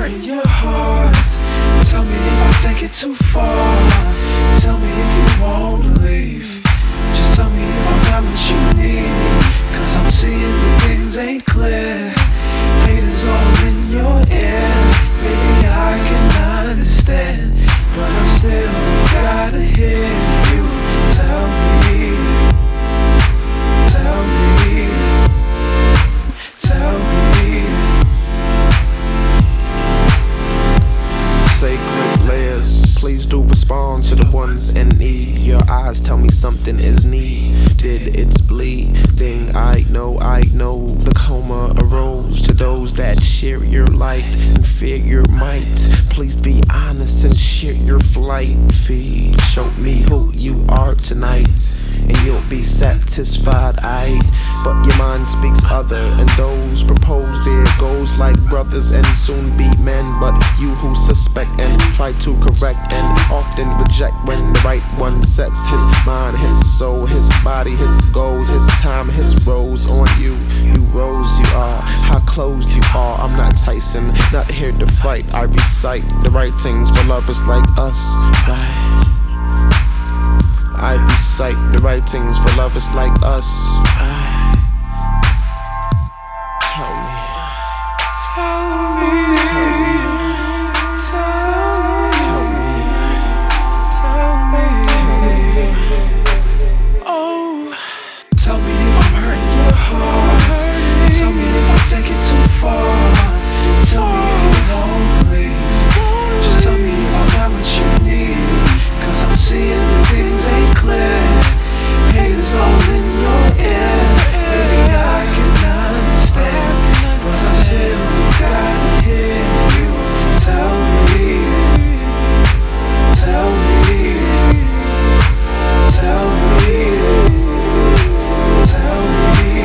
hurting your heart. Tell me if I take it too far. Tell me if you wanna leave. Just tell me if I'm not what you need. Cause I'm seeing that things ain't clear. Haters all in your ear. Baby, I can understand, but I still gotta hear you tell me. Tell me. Tell me. Sacred layers, please do respond to the ones in need. Your eyes tell me something is needed, it's bleeding. I know the coma arose to those that share your light and fear your might. Please be honest and share your flight. Feed, show me who you are tonight, and you'll be satisfied. But your mind speaks other, and those propose their goals like brothers and soon be men. But you who suspect and try to correct and often reject when the right one sets his mind, his soul, his body, his goals, his time, his rose on you. You rose, you are how closed you are. I'm not Tyson, not here to fight. I recite the writings for lovers like us, right? I recite the writings for lovers like us. Tell me. Tell me. Tell me. Oh, tell me if I'm hurting your heart. Tell me if I take it too far. Tell me if you won't leave. Just tell me if I'm not what you need. Cause I'm seeing that things ain't clear. Haters all in your ear. Baby, I can understand, but I still gotta hear you tell me. Tell me. Tell me. Tell me.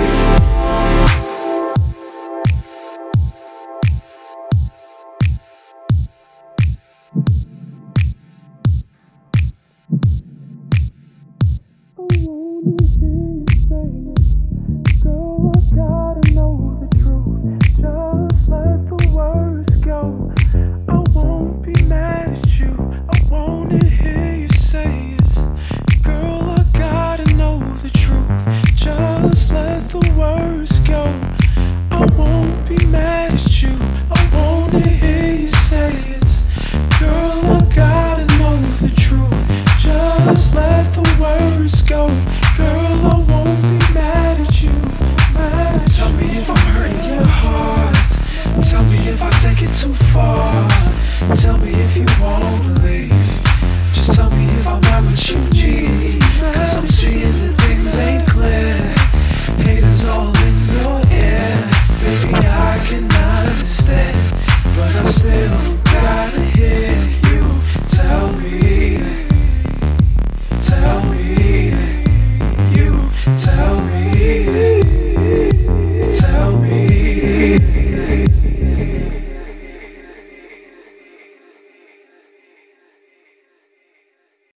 Girl, I gotta know the truth. Just let the words go. I won't be mad at you. I wanna hear you say it. Girl, I gotta know the truth. Just let the words go. I won't be mad at you. I wanna hear you say it. Girl, I gotta know the truth. Just let the words go. Girl, I won't be mad at you. Tell me if I'm hurting your heart. Tell me if I take it too far. Tell me if you won't